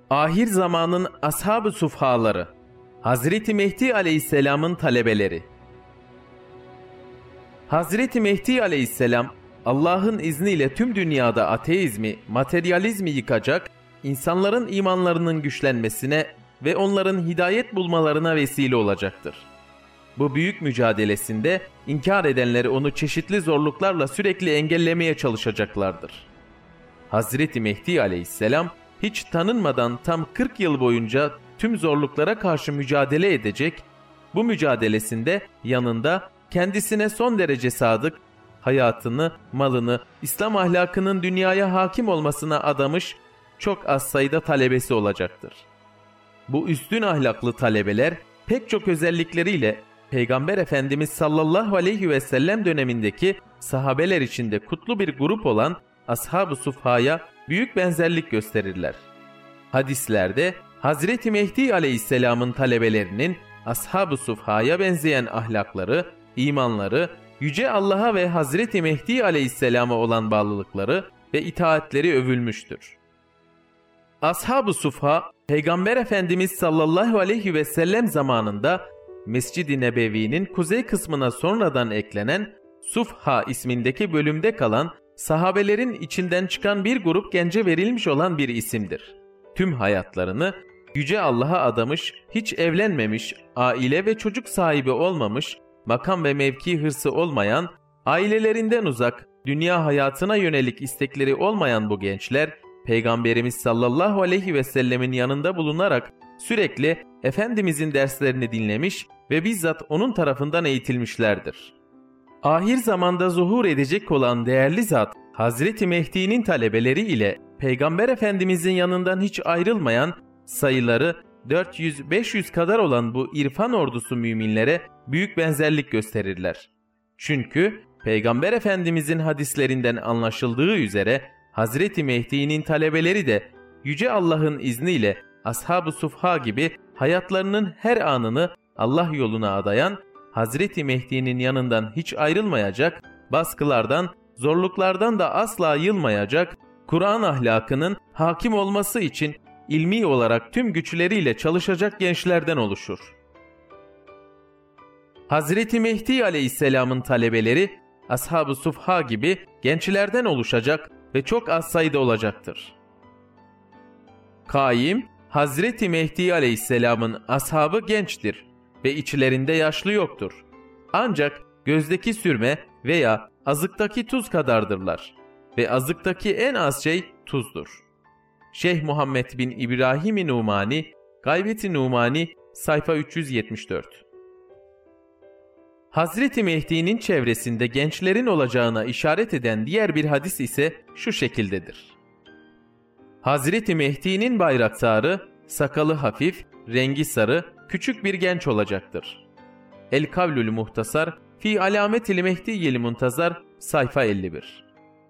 Ahir zamanın ashab-ı sufhaları, Hazreti Mehdi Aleyhisselam'ın talebeleri. Hazreti Mehdi Aleyhisselam, Allah'ın izniyle tüm dünyada ateizmi, materyalizmi yıkacak, insanların imanlarının güçlenmesine ve onların hidayet bulmalarına vesile olacaktır. Bu büyük mücadelesinde inkar edenleri onu çeşitli zorluklarla sürekli engellemeye çalışacaklardır. Hazreti Mehdi Aleyhisselam, hiç tanınmadan tam 40 yıl boyunca tüm zorluklara karşı mücadele edecek, bu mücadelesinde yanında kendisine son derece sadık, hayatını, malını, İslam ahlakının dünyaya hakim olmasına adamış çok az sayıda talebesi olacaktır. Bu üstün ahlaklı talebeler pek çok özellikleriyle Peygamber Efendimiz sallallahu aleyhi ve sellem dönemindeki sahabeler içinde kutlu bir grup olan ashab-ı sufhaya büyük benzerlik gösterirler. Hadislerde Hazreti Mehdi Aleyhisselam'ın talebelerinin ashab-ı sufhaya benzeyen ahlakları, imanları, Yüce Allah'a ve Hazreti Mehdi Aleyhisselam'a olan bağlılıkları ve itaatleri övülmüştür. Ashab-ı sufha, Peygamber Efendimiz sallallahu aleyhi ve sellem zamanında Mescid-i Nebevi'nin kuzey kısmına sonradan eklenen Sufha ismindeki bölümde kalan sahabelerin içinden çıkan bir grup gence verilmiş olan bir isimdir. Tüm hayatlarını Yüce Allah'a adamış, hiç evlenmemiş, aile ve çocuk sahibi olmamış, makam ve mevki hırsı olmayan, ailelerinden uzak, dünya hayatına yönelik istekleri olmayan bu gençler, Peygamberimiz sallallahu aleyhi ve sellemin yanında bulunarak sürekli Efendimizin derslerini dinlemiş ve bizzat onun tarafından eğitilmişlerdir. Ahir zamanda zuhur edecek olan değerli zat, Hazreti Mehdi'nin talebeleri ile Peygamber Efendimizin yanından hiç ayrılmayan, sayıları 400-500 kadar olan bu irfan ordusu müminlere büyük benzerlik gösterirler. Çünkü Peygamber Efendimizin hadislerinden anlaşıldığı üzere Hazreti Mehdi'nin talebeleri de Yüce Allah'ın izniyle ashab-ı sufha gibi hayatlarının her anını Allah yoluna adayan, Hazreti Mehdi'nin yanından hiç ayrılmayacak, baskılardan, zorluklardan da asla yılmayacak, Kur'an ahlakının hakim olması için ilmi olarak tüm güçleriyle çalışacak gençlerden oluşur. Hazreti Mehdi Aleyhisselam'ın talebeleri, ashab-ı sufha gibi gençlerden oluşacak ve çok az sayıda olacaktır. Kaim, Hazreti Mehdi Aleyhisselam'ın ashabı gençtir ve içlerinde yaşlı yoktur. Ancak gözdeki sürme veya azıktaki tuz kadardırlar ve azıktaki en az şey tuzdur. Şeyh Muhammed bin İbrahim-i Numani, Gaybet-i Numani, sayfa 374. Hazreti Mehdi'nin çevresinde gençlerin olacağına işaret eden diğer bir hadis ise şu şekildedir. Hazreti Mehdi'nin bayraktarı, sakalı hafif, rengi sarı, küçük bir genç olacaktır. El-Kavlül Muhtasar, Fi Alametil Mehdiyyil Muntazar, sayfa 51.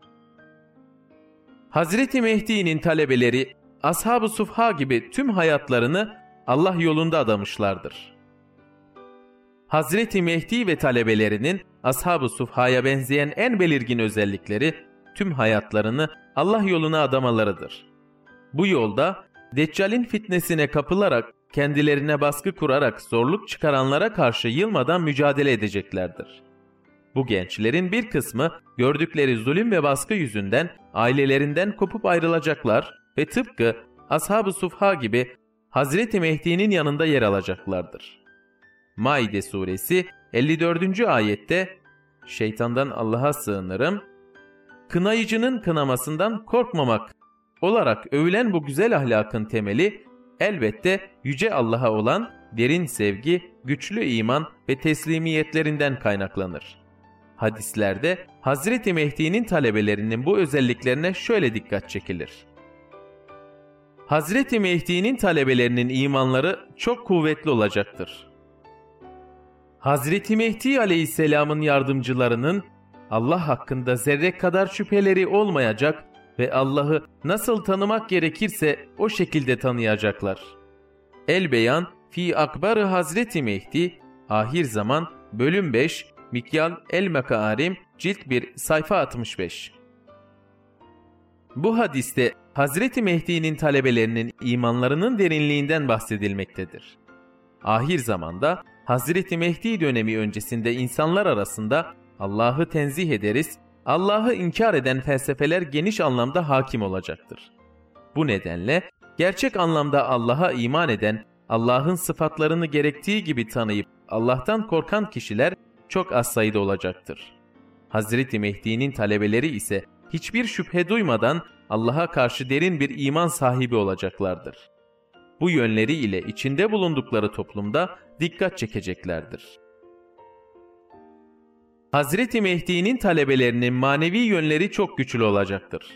Hazreti Mehdi'nin talebeleri, ashab-ı sufha gibi tüm hayatlarını Allah yolunda adamışlardır. Hazreti Mehdi ve talebelerinin ashab-ı sufhaya benzeyen en belirgin özellikleri, tüm hayatlarını Allah yoluna adamalarıdır. Bu yolda Deccal'in fitnesine kapılarak, kendilerine baskı kurarak zorluk çıkaranlara karşı yılmadan mücadele edeceklerdir. Bu gençlerin bir kısmı gördükleri zulüm ve baskı yüzünden ailelerinden kopup ayrılacaklar ve tıpkı ashab-ı sufha gibi Hazreti Mehdi'nin yanında yer alacaklardır. Maide suresi 54. ayette "Şeytandan Allah'a sığınırım, kınayıcının kınamasından korkmamak" olarak övülen bu güzel ahlakın temeli elbette Yüce Allah'a olan derin sevgi, güçlü iman ve teslimiyetlerinden kaynaklanır. Hadislerde Hazreti Mehdi'nin talebelerinin bu özelliklerine şöyle dikkat çekilir. Hazreti Mehdi'nin talebelerinin imanları çok kuvvetli olacaktır. Hazreti Mehdi Aleyhisselam'ın yardımcılarının Allah hakkında zerre kadar şüpheleri olmayacak ve Allah'ı nasıl tanımak gerekirse o şekilde tanıyacaklar. El-Beyan fi Akbar-ı Hazreti Mehdi, Ahir Zaman, Bölüm 5, Mikyal el-Mekarim, Cilt 1, sayfa 65. Bu hadiste Hazreti Mehdi'nin talebelerinin imanlarının derinliğinden bahsedilmektedir. Ahir zamanda Hazreti Mehdi dönemi öncesinde insanlar arasında Allah'ı tenzih ederiz, Allah'ı inkar eden felsefeler geniş anlamda hakim olacaktır. Bu nedenle gerçek anlamda Allah'a iman eden, Allah'ın sıfatlarını gerektiği gibi tanıyıp Allah'tan korkan kişiler çok az sayıda olacaktır. Hazreti Mehdi'nin talebeleri ise hiçbir şüphe duymadan Allah'a karşı derin bir iman sahibi olacaklardır. Bu yönleri ile içinde bulundukları toplumda dikkat çekeceklerdir. Hazreti Mehdi'nin talebelerinin manevi yönleri çok güçlü olacaktır.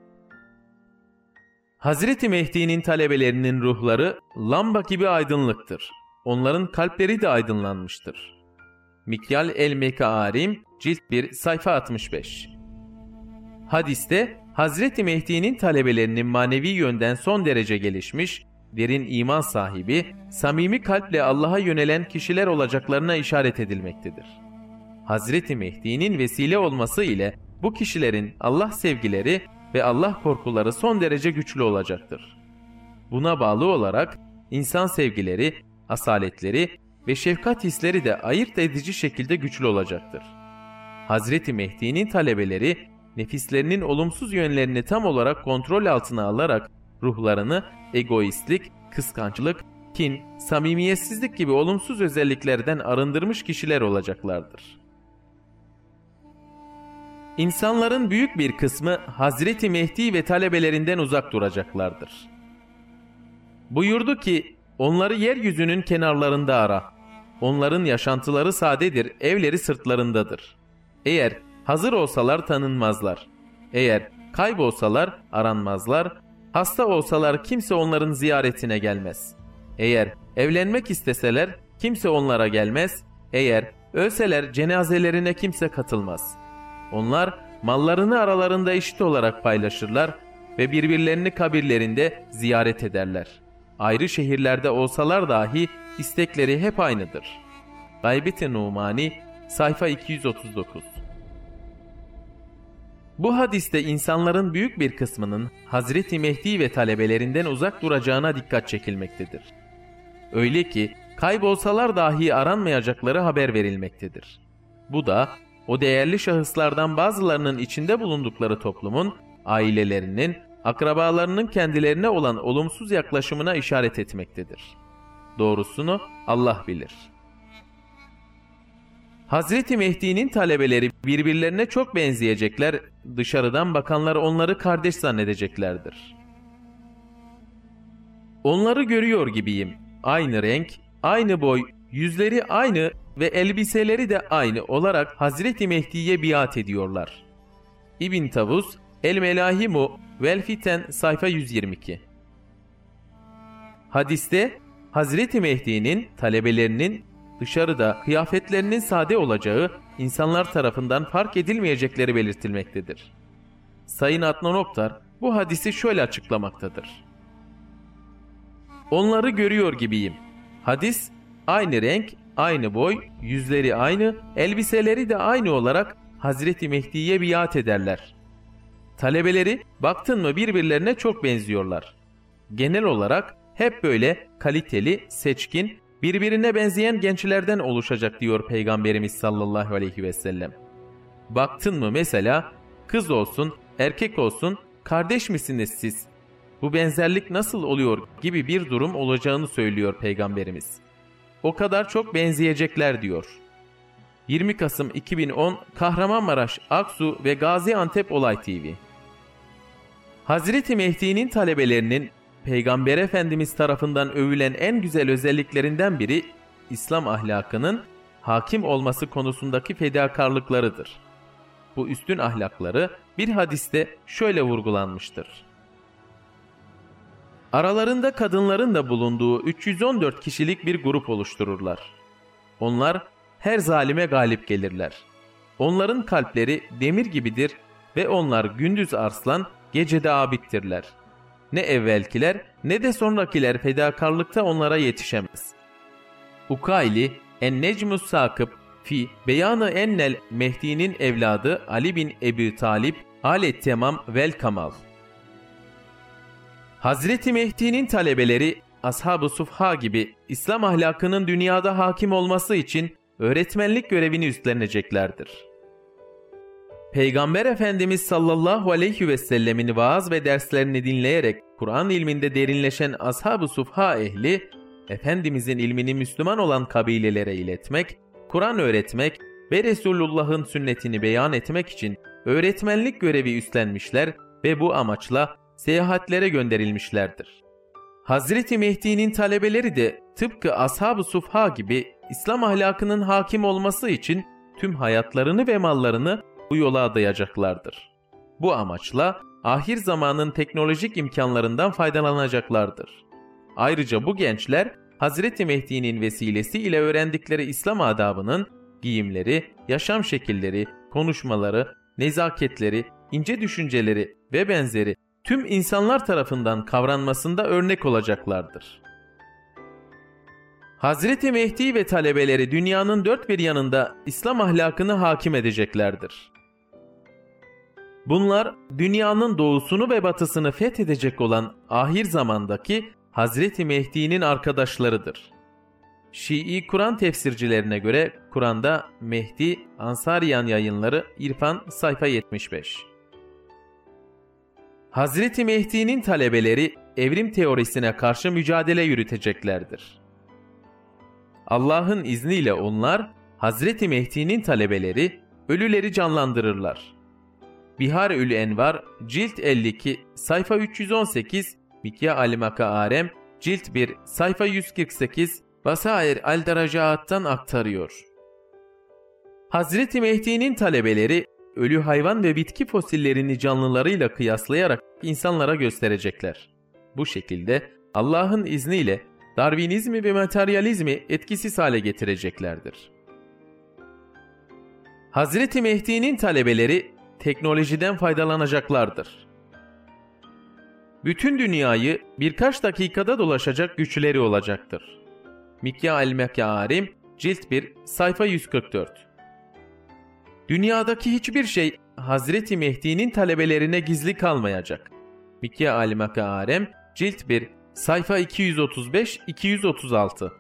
Hazreti Mehdi'nin talebelerinin ruhları lamba gibi aydınlıktır. Onların kalpleri de aydınlanmıştır. Mikyal el-Mekârim, Cilt 1, sayfa 65. Hadiste Hazreti Mehdi'nin talebelerinin manevi yönden son derece gelişmiş, derin iman sahibi, samimi kalple Allah'a yönelen kişiler olacaklarına işaret edilmektedir. Hazreti Mehdi'nin vesile olması ile bu kişilerin Allah sevgileri ve Allah korkuları son derece güçlü olacaktır. Buna bağlı olarak insan sevgileri, asaletleri ve şefkat hisleri de ayırt edici şekilde güçlü olacaktır. Hazreti Mehdi'nin talebeleri nefislerinin olumsuz yönlerini tam olarak kontrol altına alarak ruhlarını egoistlik, kıskançlık, kin, samimiyetsizlik gibi olumsuz özelliklerden arındırmış kişiler olacaklardır. İnsanların büyük bir kısmı Hazreti Mehdi ve talebelerinden uzak duracaklardır. Buyurdu ki, onları yeryüzünün kenarlarında ara. Onların yaşantıları sadedir, evleri sırtlarındadır. Eğer hazır olsalar tanınmazlar. Eğer kaybolsalar aranmazlar. Hasta olsalar kimse onların ziyaretine gelmez. Eğer evlenmek isteseler kimse onlara gelmez. Eğer ölseler cenazelerine kimse katılmaz. Onlar mallarını aralarında eşit olarak paylaşırlar ve birbirlerini kabirlerinde ziyaret ederler. Ayrı şehirlerde olsalar dahi istekleri hep aynıdır. Gaybet-i Numani, sayfa 239. Bu hadiste insanların büyük bir kısmının Hazreti Mehdi ve talebelerinden uzak duracağına dikkat çekilmektedir. Öyle ki kaybolsalar dahi aranmayacakları haber verilmektedir. Bu da o değerli şahıslardan bazılarının içinde bulundukları toplumun, ailelerinin, akrabalarının kendilerine olan olumsuz yaklaşımına işaret etmektedir. Doğrusunu Allah bilir. Hazreti Mehdi'nin talebeleri birbirlerine çok benzeyecekler, dışarıdan bakanlar onları kardeş zannedeceklerdir. Onları görüyor gibiyim. Aynı renk, aynı boy, yüzleri aynı ve elbiseleri de aynı olarak Hazreti Mehdi'ye biat ediyorlar. İbn Tavus, El-Melahimu vel Fiten, sayfa 122. Hadiste Hazreti Mehdi'nin talebelerinin dışarıda kıyafetlerinin sade olacağı, insanlar tarafından fark edilmeyecekleri belirtilmektedir. Sayın Adnan Oktar bu hadisi şöyle açıklamaktadır. Onları görüyor gibiyim. Hadis, aynı renk, aynı boy, yüzleri aynı, elbiseleri de aynı olarak Hazreti Mehdi'ye biat ederler. Talebeleri baktın mı birbirlerine çok benziyorlar. Genel olarak hep böyle kaliteli, seçkin, birbirine benzeyen gençlerden oluşacak diyor Peygamberimiz sallallahu aleyhi ve sellem. Baktın mı mesela kız olsun, erkek olsun, kardeş misiniz siz? Bu benzerlik nasıl oluyor gibi bir durum olacağını söylüyor Peygamberimiz. O kadar çok benzeyecekler diyor. 20 Kasım 2010 Kahramanmaraş, Aksu ve Gaziantep Olay TV. Hazreti Mehdi'nin talebelerinin Peygamber Efendimiz tarafından övülen en güzel özelliklerinden biri İslam ahlakının hakim olması konusundaki fedakarlıklarıdır. Bu üstün ahlakları bir hadiste şöyle vurgulanmıştır. Aralarında kadınların da bulunduğu 314 kişilik bir grup oluştururlar. Onlar her zalime galip gelirler. Onların kalpleri demir gibidir ve onlar gündüz arslan, gecede abittirler. Ne evvelkiler ne de sonrakiler fedakarlıkta onlara yetişemez. Ukayli En-Necmus Sakıp fi Beyanı Ennel Mehdi'nin evladı Ali bin Ebi Talib Alet Temam vel Kamal. Hazreti Mehdi'nin talebeleri Ashab-ı Sufha gibi İslam ahlakının dünyada hakim olması için öğretmenlik görevini üstleneceklerdir. Peygamber Efendimiz sallallahu aleyhi ve sellemin vaaz ve derslerini dinleyerek Kur'an ilminde derinleşen Ashab-ı Sufha ehli, Efendimizin ilmini Müslüman olan kabilelere iletmek, Kur'an öğretmek ve Resulullah'ın sünnetini beyan etmek için öğretmenlik görevi üstlenmişler ve bu amaçla seyahatlere gönderilmişlerdir. Hazreti Mehdi'nin talebeleri de tıpkı Ashab-ı Sufha gibi İslam ahlakının hakim olması için tüm hayatlarını ve mallarını bu yola adayacaklardır. Bu amaçla ahir zamanın teknolojik imkanlarından faydalanacaklardır. Ayrıca bu gençler Hazreti Mehdi'nin vesilesiyle öğrendikleri İslam adabının giyimleri, yaşam şekilleri, konuşmaları, nezaketleri, ince düşünceleri ve benzeri tüm insanlar tarafından kavranmasında örnek olacaklardır. Hazreti Mehdi ve talebeleri dünyanın dört bir yanında İslam ahlakını hakim edeceklerdir. Bunlar dünyanın doğusunu ve batısını fethedecek olan ahir zamandaki Hazreti Mehdi'nin arkadaşlarıdır. Şii Kur'an tefsircilerine göre Kur'an'da Mehdi Ansariyan Yayınları İrfan sayfa 75. Hazreti Mehdi'nin talebeleri evrim teorisine karşı mücadele yürüteceklerdir. Allah'ın izniyle onlar Hazreti Mehdi'nin talebeleri ölüleri canlandırırlar. Bihar-ül Envar cilt 52 sayfa 318, Mikya-ül Mekârim cilt 1 sayfa 148 Basair el-Deracaat'tan aktarıyor. Hazreti Mehdi'nin talebeleri ölü hayvan ve bitki fosillerini canlılarıyla kıyaslayarak insanlara gösterecekler. Bu şekilde Allah'ın izniyle Darwinizmi ve materyalizmi etkisiz hale getireceklerdir. Hazreti Mehdi'nin talebeleri teknolojiden faydalanacaklardır. Bütün dünyayı birkaç dakikada dolaşacak güçleri olacaktır. Mikya-ül Mekârim cilt 1 sayfa 144. Dünyadaki hiçbir şey Hazreti Mehdi'nin talebelerine gizli kalmayacak. Mikya-ül Mekârim cilt 1 sayfa 235-236.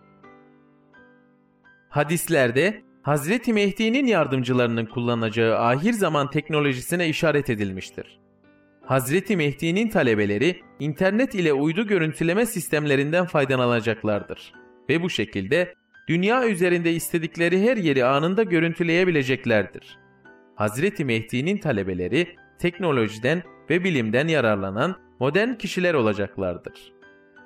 Hadislerde Hazreti Mehdi'nin yardımcılarının kullanacağı ahir zaman teknolojisine işaret edilmiştir. Hazreti Mehdi'nin talebeleri internet ile uydu görüntüleme sistemlerinden faydalanacaklardır ve bu şekilde dünya üzerinde istedikleri her yeri anında görüntüleyebileceklerdir. Hazreti Mehdi'nin talebeleri teknolojiden ve bilimden yararlanan modern kişiler olacaklardır.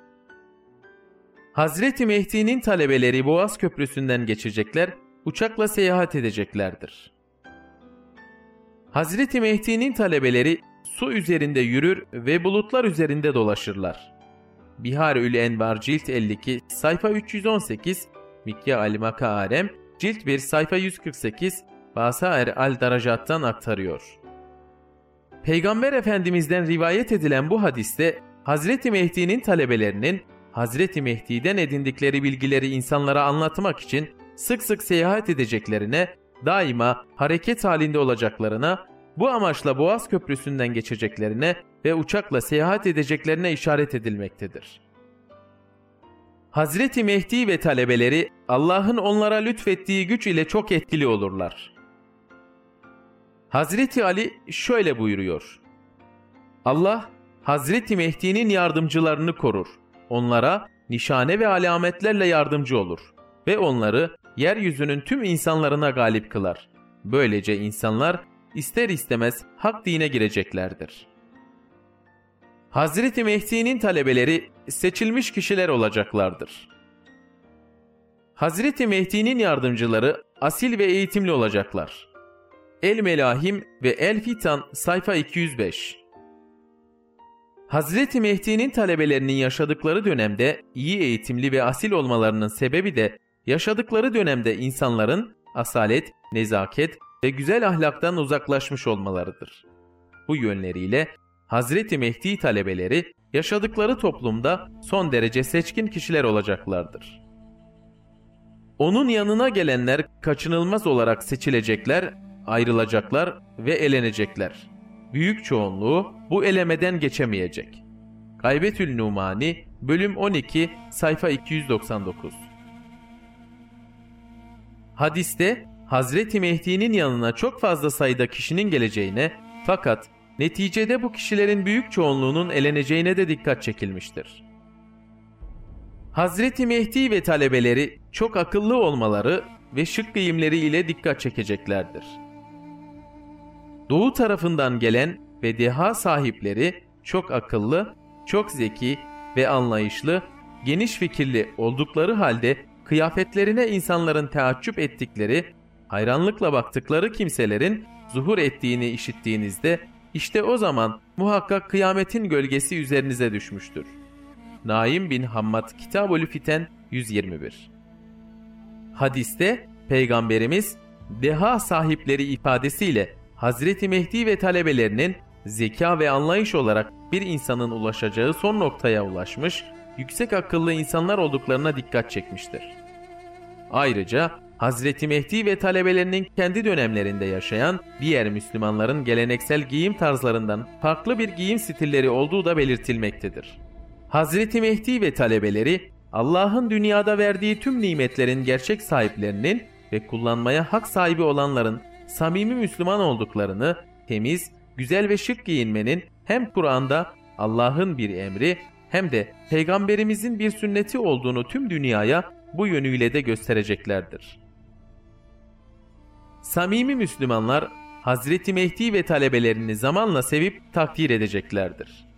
Hazreti Mehdi'nin talebeleri Boğaz Köprüsü'nden geçecekler, uçakla seyahat edeceklerdir. Hazreti Mehdi'nin talebeleri su üzerinde yürür ve bulutlar üzerinde dolaşırlar. Bihar-ül Envar cilt 52 sayfa 318, Mikya-ül Mekârim cilt 1 sayfa 148, Basair el-Deracat'tan aktarıyor. Peygamber Efendimiz'den rivayet edilen bu hadiste Hazreti Mehdi'nin talebelerinin Hazreti Mehdi'den edindikleri bilgileri insanlara anlatmak için sık sık seyahat edeceklerine, daima hareket halinde olacaklarına, bu amaçla Boğaz Köprüsü'nden geçeceklerine ve uçakla seyahat edeceklerine işaret edilmektedir. Hazreti Mehdi ve talebeleri Allah'ın onlara lütfettiği güç ile çok etkili olurlar. Hazreti Ali şöyle buyuruyor: Allah Hazreti Mehdi'nin yardımcılarını korur. Onlara nişane ve alametlerle yardımcı olur ve onları yeryüzünün tüm insanlarına galip kılar. Böylece insanlar ister istemez hak dine gireceklerdir. Hazreti Mehdi'nin talebeleri seçilmiş kişiler olacaklardır. Hazreti Mehdi'nin yardımcıları asil ve eğitimli olacaklar. El-Melahim ve El-Fitan sayfa 205. Hazreti Mehdi'nin talebelerinin yaşadıkları dönemde iyi eğitimli ve asil olmalarının sebebi de yaşadıkları dönemde insanların asalet, nezaket ve güzel ahlaktan uzaklaşmış olmalarıdır. Bu yönleriyle Hazreti Mehdi talebeleri yaşadıkları toplumda son derece seçkin kişiler olacaklardır. Onun yanına gelenler kaçınılmaz olarak seçilecekler, ayrılacaklar ve elenecekler. Büyük çoğunluğu bu elemeden geçemeyecek. Gaybetül Numani, bölüm 12, sayfa 299. Hadiste Hazreti Mehdi'nin yanına çok fazla sayıda kişinin geleceğine, fakat neticede bu kişilerin büyük çoğunluğunun eleneceğine de dikkat çekilmiştir. Hazreti Mehdi ve talebeleri çok akıllı olmaları ve şık giyimleri ile dikkat çekeceklerdir. Doğu tarafından gelen ve deha sahipleri çok akıllı, çok zeki ve anlayışlı, geniş fikirli oldukları halde kıyafetlerine insanların teaccüp ettikleri, hayranlıkla baktıkları kimselerin zuhur ettiğini işittiğinizde, işte o zaman muhakkak kıyametin gölgesi üzerinize düşmüştür. Naim bin Hammad Kitab-ül Fiten 121. Hadiste Peygamberimiz deha sahipleri ifadesiyle Hazreti Mehdi ve talebelerinin zeka ve anlayış olarak bir insanın ulaşacağı son noktaya ulaşmış, yüksek akıllı insanlar olduklarına dikkat çekmiştir. Ayrıca Hazreti Mehdi ve talebelerinin kendi dönemlerinde yaşayan diğer Müslümanların geleneksel giyim tarzlarından farklı bir giyim stilleri olduğu da belirtilmektedir. Hazreti Mehdi ve talebeleri Allah'ın dünyada verdiği tüm nimetlerin gerçek sahiplerinin ve kullanmaya hak sahibi olanların samimi Müslüman olduklarını, temiz, güzel ve şık giyinmenin hem Kur'an'da Allah'ın bir emri hem de Peygamberimizin bir sünneti olduğunu tüm dünyaya bu yönüyle de göstereceklerdir. Samimi Müslümanlar Hazreti Mehdi ve talebelerini zamanla sevip takdir edeceklerdir.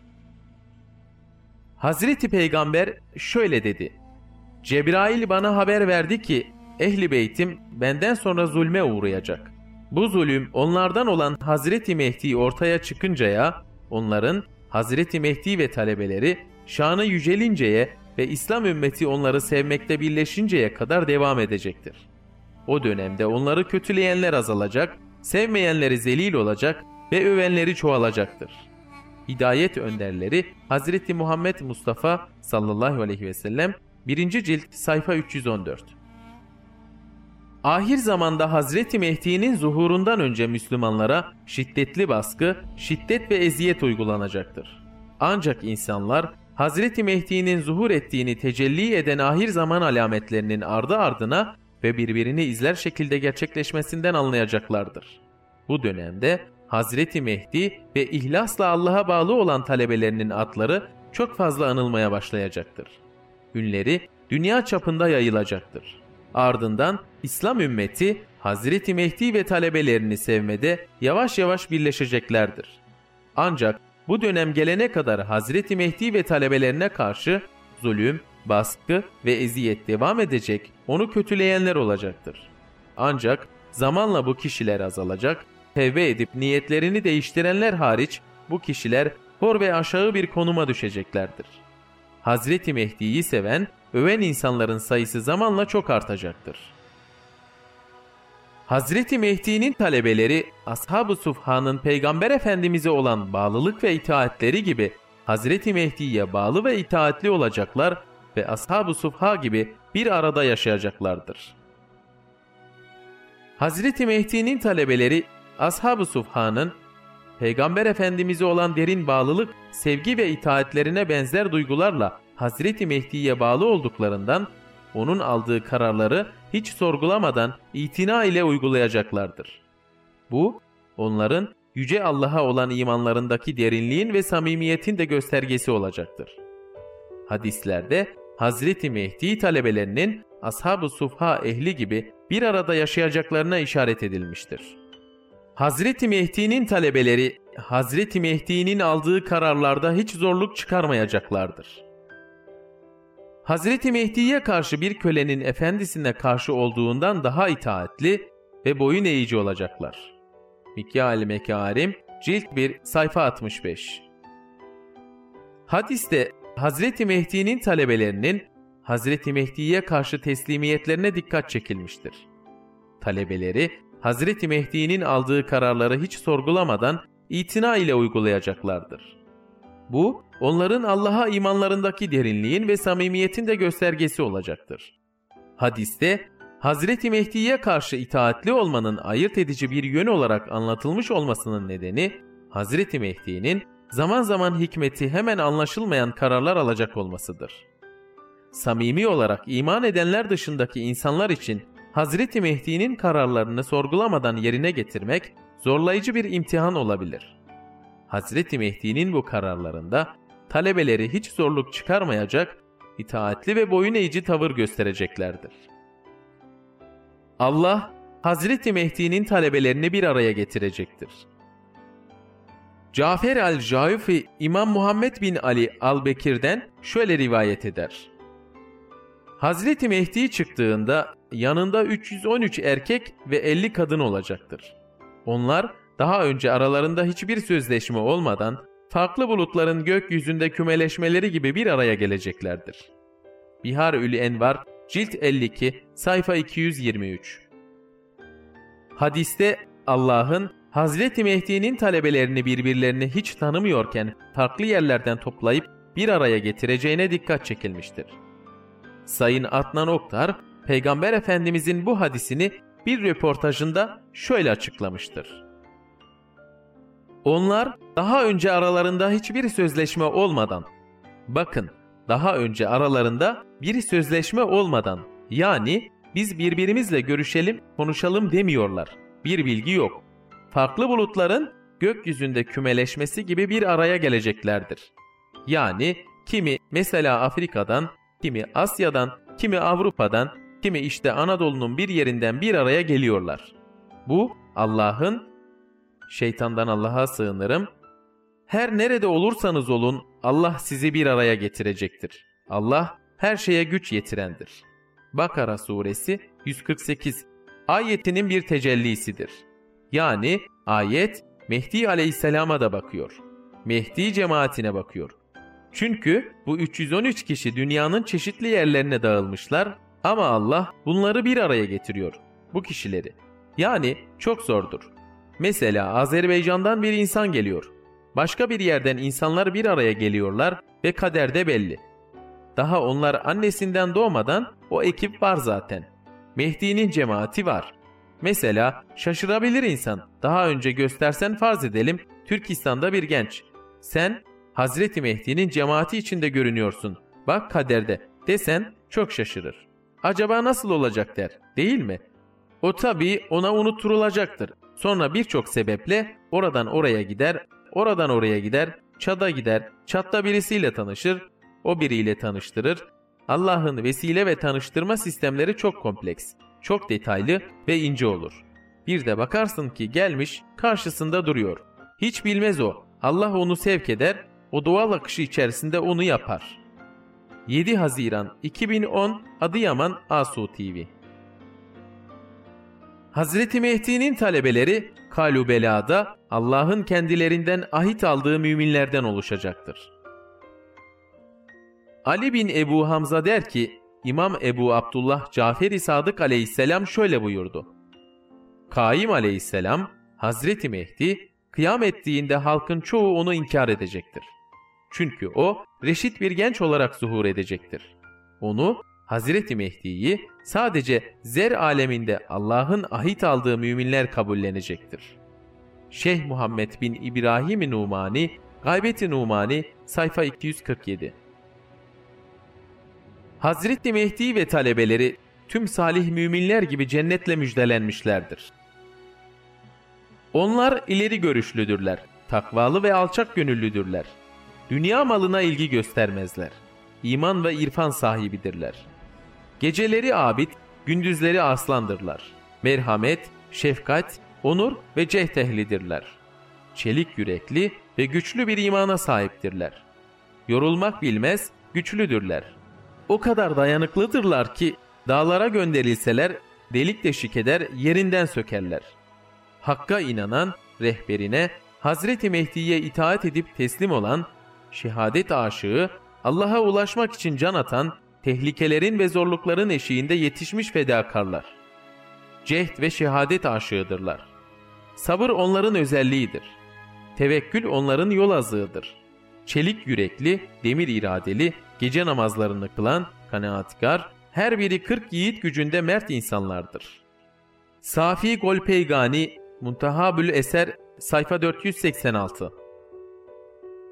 Hazreti Peygamber şöyle dedi: Cebrail bana haber verdi ki Ehli Beytim benden sonra zulme uğrayacak. Bu zulüm onlardan olan Hazreti Mehdi ortaya çıkıncaya, onların Hazreti Mehdi ve talebeleri şanı yücelinceye ve İslam ümmeti onları sevmekte birleşinceye kadar devam edecektir. O dönemde onları kötüleyenler azalacak, sevmeyenleri zelil olacak ve övenleri çoğalacaktır. Hidayet önderleri Hazreti Muhammed Mustafa sallallahu aleyhi ve sellem 1. cilt sayfa 314. Ahir zamanda Hazreti Mehdi'nin zuhurundan önce Müslümanlara şiddetli baskı, şiddet ve eziyet uygulanacaktır. Ancak insanlar Hazreti Mehdi'nin zuhur ettiğini tecelli eden ahir zaman alametlerinin ardı ardına ve birbirini izler şekilde gerçekleşmesinden anlayacaklardır. Bu dönemde Hazreti Mehdi ve ihlasla Allah'a bağlı olan talebelerinin adları çok fazla anılmaya başlayacaktır. Ünleri dünya çapında yayılacaktır. Ardından İslam ümmeti Hazreti Mehdi ve talebelerini sevmede yavaş yavaş birleşeceklerdir. Ancak bu dönem gelene kadar Hazreti Mehdi ve talebelerine karşı zulüm, baskı ve eziyet devam edecek, onu kötüleyenler olacaktır. Ancak zamanla bu kişiler azalacak, tevbe edip niyetlerini değiştirenler hariç bu kişiler hor ve aşağı bir konuma düşeceklerdir. Hazreti Mehdi'yi seven, öven insanların sayısı zamanla çok artacaktır. Hazreti Mehdi'nin talebeleri Ashab-ı Suffa'nın Peygamber Efendimiz'e olan bağlılık ve itaatleri gibi Hazreti Mehdi'ye bağlı ve itaatli olacaklar ve Ashab-ı Suffa gibi bir arada yaşayacaklardır. Hazreti Mehdi'nin talebeleri Ashab-ı Suffa'nın Peygamber Efendimiz'e olan derin bağlılık, sevgi ve itaatlerine benzer duygularla Hazreti Mehdi'ye bağlı olduklarından onun aldığı kararları hiç sorgulamadan itina ile uygulayacaklardır. Bu, onların Yüce Allah'a olan imanlarındaki derinliğin ve samimiyetin de göstergesi olacaktır. Hadislerde Hazreti Mehdi talebelerinin Ashab-ı Suffa ehli gibi bir arada yaşayacaklarına işaret edilmiştir. Hazreti Mehdi'nin talebeleri Hazreti Mehdi'nin aldığı kararlarda hiç zorluk çıkarmayacaklardır. Hazreti Mehdi'ye karşı bir kölenin efendisine karşı olduğundan daha itaatli ve boyun eğici olacaklar. Mikyal Mekarim, cilt 1, sayfa 65. Hadiste Hazreti Mehdi'nin talebelerinin Hazreti Mehdi'ye karşı teslimiyetlerine dikkat çekilmiştir. Talebeleri Hazreti Mehdi'nin aldığı kararları hiç sorgulamadan itina ile uygulayacaklardır. Bu, onların Allah'a imanlarındaki derinliğin ve samimiyetin de göstergesi olacaktır. Hadiste, Hazreti Mehdi'ye karşı itaatli olmanın ayırt edici bir yön olarak anlatılmış olmasının nedeni, Hazreti Mehdi'nin zaman zaman hikmeti hemen anlaşılmayan kararlar alacak olmasıdır. Samimi olarak iman edenler dışındaki insanlar için Hazreti Mehdi'nin kararlarını sorgulamadan yerine getirmek zorlayıcı bir imtihan olabilir. Hazreti Mehdi'nin bu kararlarında talebeleri hiç zorluk çıkarmayacak, itaatli ve boyun eğici tavır göstereceklerdir. Allah, Hazreti Mehdi'nin talebelerini bir araya getirecektir. Cafer el-Caufi, İmam Muhammed bin Ali al-Bekir'den şöyle rivayet eder. Hazreti Mehdi çıktığında yanında 313 erkek ve 50 kadın olacaktır. Onlar daha önce aralarında hiçbir sözleşme olmadan farklı bulutların gökyüzünde kümeleşmeleri gibi bir araya geleceklerdir. Bihar-ül Envar, cilt 52, sayfa 223. Hadiste Allah'ın Hazreti Mehdi'nin talebelerini birbirlerini hiç tanımıyorken farklı yerlerden toplayıp bir araya getireceğine dikkat çekilmiştir. Sayın Adnan Oktar, Peygamber Efendimizin bu hadisini bir röportajında şöyle açıklamıştır. Onlar daha önce aralarında hiçbir sözleşme olmadan, bakın daha önce aralarında bir sözleşme olmadan, yani biz birbirimizle görüşelim, konuşalım demiyorlar. Bir bilgi yok. Farklı bulutların gökyüzünde kümeleşmesi gibi bir araya geleceklerdir. Yani kimi mesela Afrika'dan, kimi Asya'dan, kimi Avrupa'dan, kimi işte Anadolu'nun bir yerinden bir araya geliyorlar. Bu Allah'ın, şeytandan Allah'a sığınırım, her nerede olursanız olun Allah sizi bir araya getirecektir. Allah her şeye güç yetirendir. Bakara suresi 148 ayetinin bir tecellisidir. Yani ayet Mehdi aleyhisselama da bakıyor. Mehdi cemaatine bakıyor. Çünkü bu 313 kişi dünyanın çeşitli yerlerine dağılmışlar ama Allah bunları bir araya getiriyor, bu kişileri. Yani çok zordur. Mesela Azerbaycan'dan bir insan geliyor. Başka bir yerden insanlar bir araya geliyorlar ve kaderde belli. Daha onlar annesinden doğmadan o ekip var zaten. Mehdi'nin cemaati var. Mesela şaşırabilir insan. Daha önce göstersen farz edelim Türkistan'da bir genç. Sen Hazreti Mehdi'nin cemaati içinde görünüyorsun. Bak kaderde desen çok şaşırır. Acaba nasıl olacak der, değil mi? O tabii ona unutturulacaktır. Sonra birçok sebeple oradan oraya gider, oradan oraya gider, çada gider, çatta birisiyle tanışır, o biriyle tanıştırır. Allah'ın vesile ve tanıştırma sistemleri çok kompleks, çok detaylı ve ince olur. Bir de bakarsın ki gelmiş karşısında duruyor. Hiç bilmez o. Allah onu sevk eder, o doğal akışı içerisinde onu yapar. 7 Haziran 2010 Adıyaman Asu TV. Hazreti Mehdi'nin talebeleri Kalubela'da Allah'ın kendilerinden ahit aldığı müminlerden oluşacaktır. Ali bin Ebu Hamza der ki, İmam Ebu Abdullah Cafer-i Sadık aleyhisselam şöyle buyurdu. Kaim aleyhisselam, Hazreti Mehdi, kıyam ettiğinde halkın çoğu onu inkar edecektir. Çünkü o, reşit bir genç olarak zuhur edecektir. Onu, Hazreti Mehdi'yi sadece zer aleminde Allah'ın ahit aldığı müminler kabullenecektir. Şeyh Muhammed bin İbrahim-i Numani, Gaybet-i Numani, sayfa 247. Hazreti Mehdi ve talebeleri tüm salih müminler gibi cennetle müjdelenmişlerdir. Onlar ileri görüşlüdürler, takvalı ve alçak gönüllüdürler. Dünya malına ilgi göstermezler. İman ve irfan sahibidirler. Geceleri abid, gündüzleri aslandırlar. Merhamet, şefkat, onur ve cehd ehlidirler. Çelik yürekli ve güçlü bir imana sahiptirler. Yorulmak bilmez, güçlüdürler. O kadar dayanıklıdırlar ki dağlara gönderilseler delik deşik eder, yerinden sökerler. Hakka inanan, rehberine, Hazreti Mehdi'ye itaat edip teslim olan, şehadet aşığı, Allah'a ulaşmak için can atan, tehlikelerin ve zorlukların eşiğinde yetişmiş fedakarlar. Cehd ve şehadet aşığıdırlar. Sabır onların özelliğidir. Tevekkül onların yol azığıdır. Çelik yürekli, demir iradeli, gece namazlarını kılan, kanaatkar, her biri 40 yiğit gücünde mert insanlardır. Safi Golpeygani, Muntahabül Eser, sayfa 486.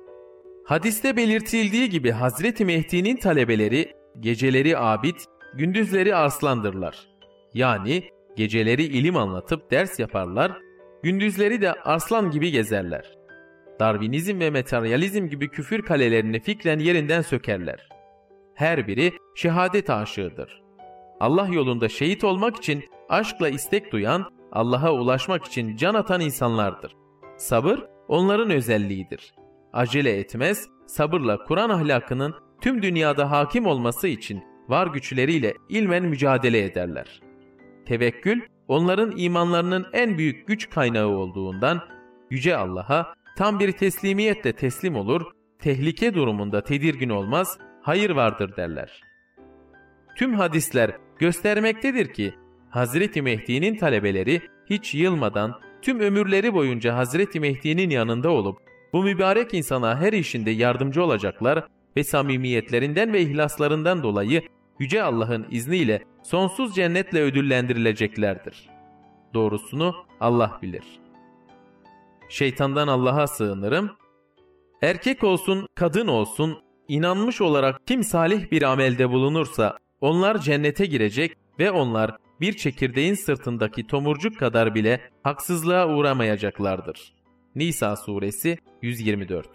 Hadiste belirtildiği gibi Hazreti Mehdi'nin talebeleri geceleri abid, gündüzleri arslandırlar. Yani geceleri ilim anlatıp ders yaparlar, gündüzleri de arslan gibi gezerler. Darwinizm ve materyalizm gibi küfür kalelerini fikren yerinden sökerler. Her biri şehadet aşığıdır. Allah yolunda şehit olmak için aşkla istek duyan, Allah'a ulaşmak için can atan insanlardır. Sabır onların özelliğidir. Acele etmez, sabırla Kur'an ahlakının tüm dünyada hakim olması için var güçleriyle ilmen mücadele ederler. Tevekkül, onların imanlarının en büyük güç kaynağı olduğundan Yüce Allah'a tam bir teslimiyetle teslim olur, tehlike durumunda tedirgin olmaz, hayır vardır derler. Tüm hadisler göstermektedir ki Hazreti Mehdi'nin talebeleri hiç yılmadan tüm ömürleri boyunca Hazreti Mehdi'nin yanında olup bu mübarek insana her işinde yardımcı olacaklar ve samimiyetlerinden ve ihlaslarından dolayı Yüce Allah'ın izniyle sonsuz cennetle ödüllendirileceklerdir. Doğrusunu Allah bilir. Şeytandan Allah'a sığınırım. Erkek olsun, kadın olsun, inanmış olarak kim salih bir amelde bulunursa onlar cennete girecek ve onlar bir çekirdeğin sırtındaki tomurcuk kadar bile haksızlığa uğramayacaklardır. Nisa suresi 124.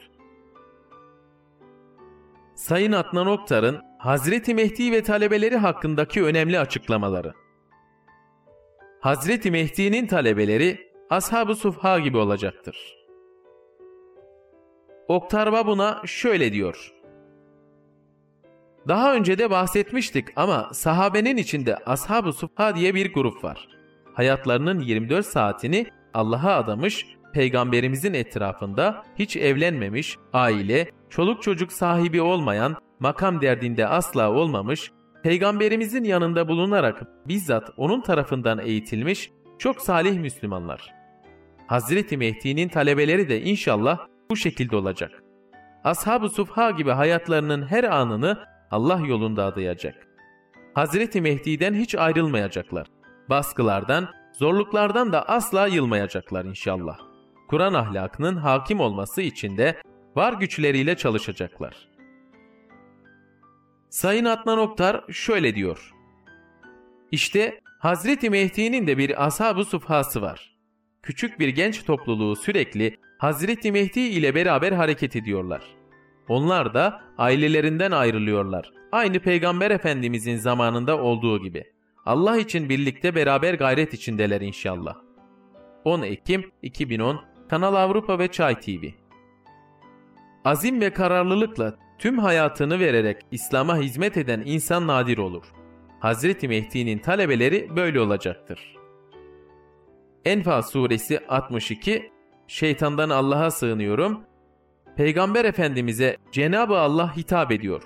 Sayın Adnan Oktar'ın Hazreti Mehdi ve talebeleri hakkındaki önemli açıklamaları. Hazreti Mehdi'nin talebeleri Ashab-ı Sufha gibi olacaktır. Oktar buna şöyle diyor. Daha önce de bahsetmiştik ama sahabenin içinde Ashab-ı Sufha diye bir grup var. Hayatlarının 24 saatini Allah'a adamış, Peygamberimizin etrafında hiç evlenmemiş, aile, çoluk çocuk sahibi olmayan, makam derdinde asla olmamış, Peygamberimizin yanında bulunarak bizzat onun tarafından eğitilmiş çok salih Müslümanlar. Hazreti Mehdi'nin talebeleri de inşallah bu şekilde olacak. Ashab-ı Sufha gibi hayatlarının her anını Allah yolunda adayacak. Hazreti Mehdi'den hiç ayrılmayacaklar. Baskılardan, zorluklardan da asla yılmayacaklar inşallah. Kur'an ahlakının hakim olması için de var güçleriyle çalışacaklar. Sayın Adnan Oktar şöyle diyor. İşte Hazreti Mehdi'nin de bir Ashab-ı Sufhası var. Küçük bir genç topluluğu sürekli Hazreti Mehdi ile beraber hareket ediyorlar. Onlar da ailelerinden ayrılıyorlar. Aynı Peygamber Efendimizin zamanında olduğu gibi. Allah için birlikte beraber gayret içindeler inşallah. 10 Ekim 2010 Kanal Avrupa ve Çay TV. Azim ve kararlılıkla tüm hayatını vererek İslam'a hizmet eden insan nadir olur. Hazreti Mehdi'nin talebeleri böyle olacaktır. Enfal suresi 62. Şeytandan Allah'a sığınıyorum. Peygamber Efendimiz'e Cenab-ı Allah hitap ediyor.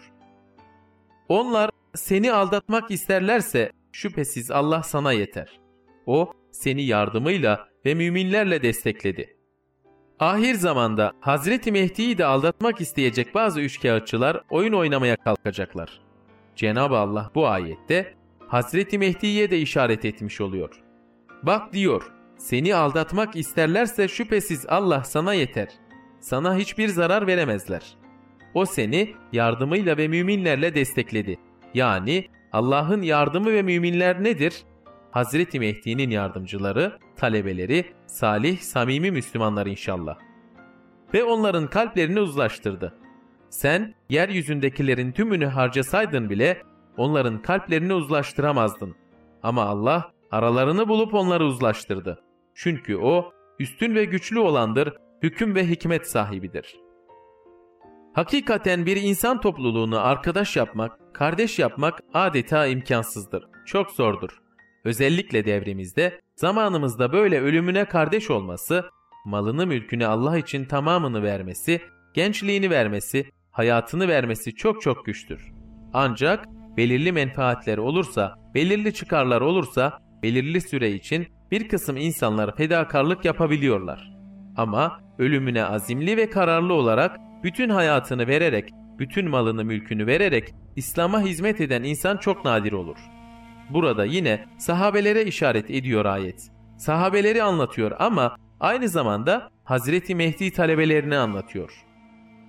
Onlar seni aldatmak isterlerse şüphesiz Allah sana yeter. O seni yardımıyla ve müminlerle destekledi. Ahir zamanda Hazreti Mehdi'yi de aldatmak isteyecek bazı üçkağıtçılar oyun oynamaya kalkacaklar. Cenab-ı Allah bu ayette Hazreti Mehdi'ye de işaret etmiş oluyor. Bak diyor, seni aldatmak isterlerse şüphesiz Allah sana yeter. Sana hiçbir zarar veremezler. O seni yardımıyla ve müminlerle destekledi. Yani Allah'ın yardımı ve müminler nedir? Hazreti Mehdi'nin yardımcıları, talebeleri, salih, samimi Müslümanlar inşallah. Ve onların kalplerini uzlaştırdı. Sen yeryüzündekilerin tümünü harcasaydın bile onların kalplerini uzlaştıramazdın. Ama Allah aralarını bulup onları uzlaştırdı. Çünkü O üstün ve güçlü olandır, hüküm ve hikmet sahibidir. Hakikaten bir insan topluluğunu arkadaş yapmak, kardeş yapmak adeta imkansızdır. Çok zordur. Özellikle devrimizde, zamanımızda böyle ölümüne kardeş olması, malını mülkünü Allah için tamamını vermesi, gençliğini vermesi, hayatını vermesi çok çok güçtür. Ancak belirli menfaatler olursa, belirli çıkarlar olursa, belirli süre için bir kısım insanlar fedakarlık yapabiliyorlar. Ama ölümüne azimli ve kararlı olarak bütün hayatını vererek, bütün malını mülkünü vererek İslam'a hizmet eden insan çok nadir olur. Burada yine sahabelere işaret ediyor ayet. Sahabeleri anlatıyor ama aynı zamanda Hazreti Mehdi talebelerini anlatıyor.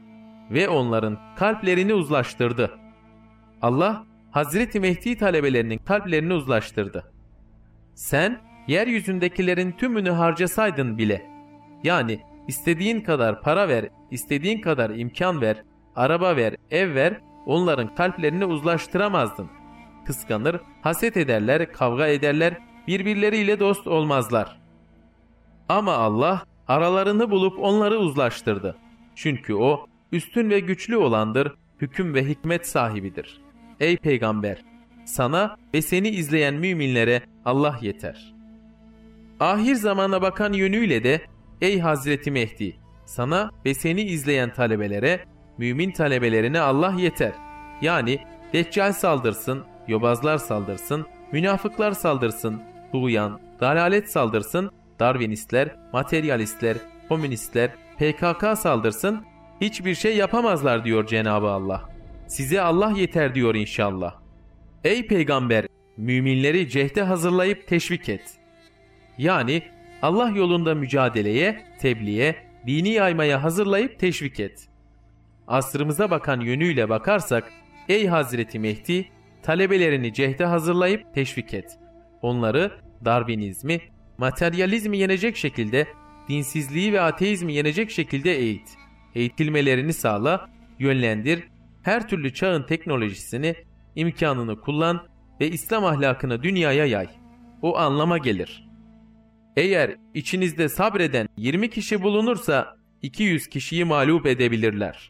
ve onların kalplerini uzlaştırdı. Allah, Hazreti Mehdi talebelerinin kalplerini uzlaştırdı. Sen, yeryüzündekilerin tümünü harcasaydın bile, yani istediğin kadar para ver, istediğin kadar imkan ver, araba ver, ev ver, onların kalplerini uzlaştıramazdın. Kıskanır, haset ederler, kavga ederler, birbirleriyle dost olmazlar. Ama Allah aralarını bulup onları uzlaştırdı. Çünkü O üstün ve güçlü olandır, hüküm ve hikmet sahibidir. Ey peygamber! Sana ve seni izleyen müminlere Allah yeter. Ahir zamana bakan yönüyle de ey Hazreti Mehdi! Sana ve seni izleyen talebelere, mümin talebelerine Allah yeter. Yani Deccal saldırsın, yobazlar saldırsın, münafıklar saldırsın, tuğyan, dalalet saldırsın, Darwinistler, materyalistler, komünistler, PKK saldırsın, hiçbir şey yapamazlar diyor Cenab-ı Allah. Size Allah yeter diyor inşallah. Ey peygamber, müminleri cehde hazırlayıp teşvik et. Yani Allah yolunda mücadeleye, tebliğe, dini yaymaya hazırlayıp teşvik et. Asrımıza bakan yönüyle bakarsak, ey Hazreti Mehdi, talebelerini cehde hazırlayıp teşvik et. Onları Darwinizmi, materyalizmi yenecek şekilde, dinsizliği ve ateizmi yenecek şekilde eğit. Eğitilmelerini sağla, yönlendir, her türlü çağın teknolojisini, imkanını kullan ve İslam ahlakını dünyaya yay. O anlama gelir. Eğer içinizde sabreden 20 kişi bulunursa 200 kişiyi mağlup edebilirler.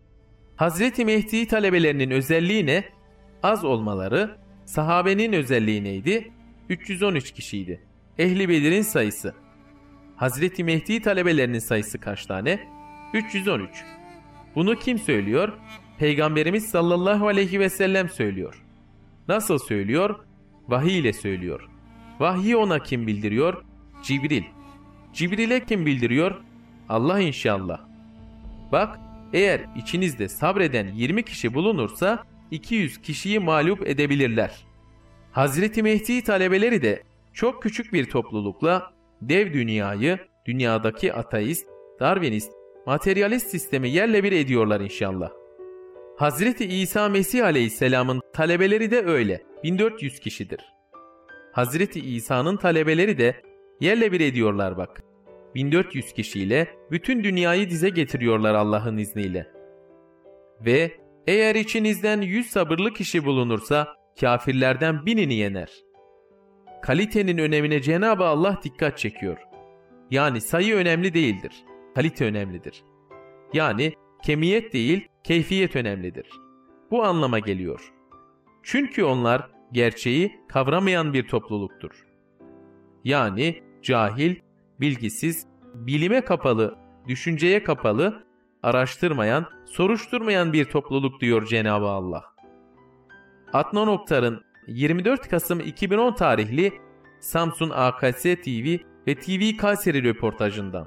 Hazreti Mehdi talebelerinin özelliği ne? Az olmaları. Sahabenin özelliği neydi? 313 kişiydi. Ehli Bedir'in sayısı. Hazreti Mehdi talebelerinin sayısı kaç tane? 313. Bunu kim söylüyor? Peygamberimiz sallallahu aleyhi ve sellem söylüyor. Nasıl söylüyor? Vahiy ile söylüyor. Vahyi ona kim bildiriyor? Cibril. Cibril'e kim bildiriyor? Allah inşallah. Bak, eğer içinizde sabreden 20 kişi bulunursa 200 kişiyi mağlup edebilirler. Hazreti Mehdi talebeleri de çok küçük bir toplulukla dev dünyayı, dünyadaki ateist, Darwinist, materyalist sistemi yerle bir ediyorlar inşallah. Hazreti İsa Mesih Aleyhisselam'ın talebeleri de öyle, 1400 kişidir. Hazreti İsa'nın talebeleri de yerle bir ediyorlar bak. 1400 kişiyle bütün dünyayı dize getiriyorlar Allah'ın izniyle. Ve eğer içinizden 100 sabırlı kişi bulunursa kafirlerden 1000'ini yener. Kalitenin önemine Cenab-ı Allah dikkat çekiyor. Yani sayı önemli değildir, kalite önemlidir. Yani kemiyet değil, keyfiyet önemlidir. Bu anlama geliyor. Çünkü onlar gerçeği kavramayan bir topluluktur. Yani cahil, bilgisiz, bilime kapalı, düşünceye kapalı, araştırmayan, soruşturmayan bir topluluk diyor Cenab-ı Allah. Adnan Oktar'ın 24 Kasım 2010 tarihli Samsun AKS TV ve TV Kayseri röportajından.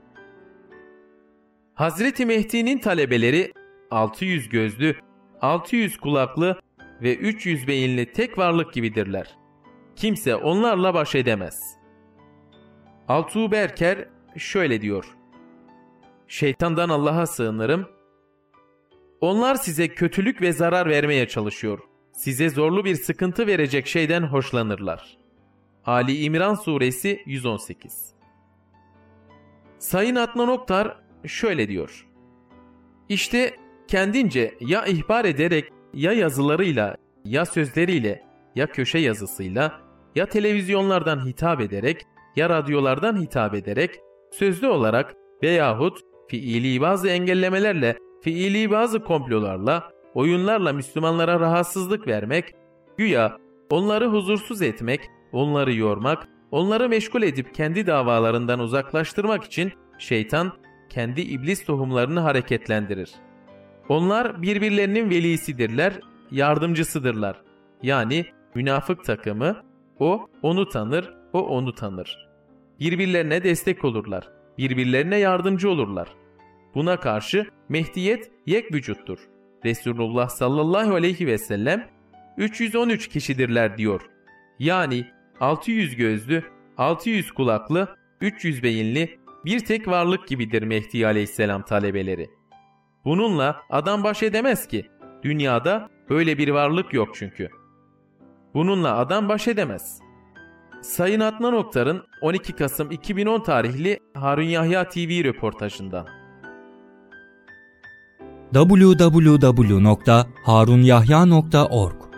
Hazreti Mehdi'nin talebeleri 600 gözlü, 600 kulaklı ve 300 beyinli tek varlık gibidirler. Kimse onlarla baş edemez. Altuğ Berker şöyle diyor. Şeytandan Allah'a sığınırım. Onlar size kötülük ve zarar vermeye çalışıyor. Size zorlu bir sıkıntı verecek şeyden hoşlanırlar. Ali İmran Suresi 118. Sayın Adnan Oktar şöyle diyor. İşte kendince ya ihbar ederek, ya yazılarıyla, ya sözleriyle, ya köşe yazısıyla, ya televizyonlardan hitap ederek, ya radyolardan hitap ederek, sözlü olarak veyahut fiili bazı engellemelerle, fiili bazı komplolarla, oyunlarla Müslümanlara rahatsızlık vermek, güya onları huzursuz etmek, onları yormak, onları meşgul edip kendi davalarından uzaklaştırmak için şeytan kendi iblis tohumlarını hareketlendirir. Onlar birbirlerinin velisidirler, yardımcısıdırlar. Yani münafık takımı, o onu tanır, o onu tanır. Birbirlerine destek olurlar, birbirlerine yardımcı olurlar. Buna karşı Mehdiyet yek vücuttur. Resulullah sallallahu aleyhi ve sellem 313 kişidirler diyor. Yani 600 gözlü, 600 kulaklı, 300 beyinli bir tek varlık gibidir Mehdi aleyhisselam talebeleri. Bununla adam baş edemez ki. Dünyada böyle bir varlık yok çünkü. Bununla adam baş edemez. Sayın Adnan Oktar'ın 12 Kasım 2010 tarihli Harun Yahya TV röportajından. www.harunyahya.org